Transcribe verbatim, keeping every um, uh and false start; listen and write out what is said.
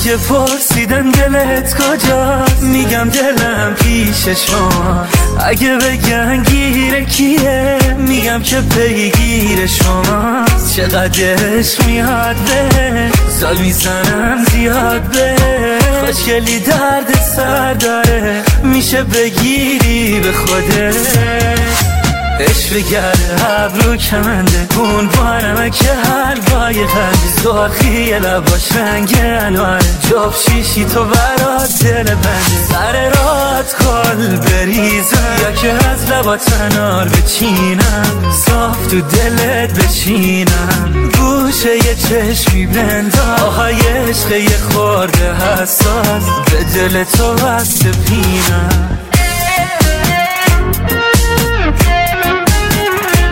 اگه پرسیدن دلت کجاست میگم دلم پیش شما. اگه بگن گیره کیه میگم که پیگیر شما. چقدرش میاد به زال میزنم زیاد به خوشگلی درد سر داره میشه بگیری به خوده. عشق گرده ابرو کمنده اون بارمه که حلوای خنده سرخی لباش رنگ انواره جاب شیشی تو برات دل بنده. سر رات کل بریزم یا که از لبات انار بچینم صاف تو دلت بشینم گوشه یه چشمی بندار آهای عشق یه خورده حساس به دل تو بسته پینم.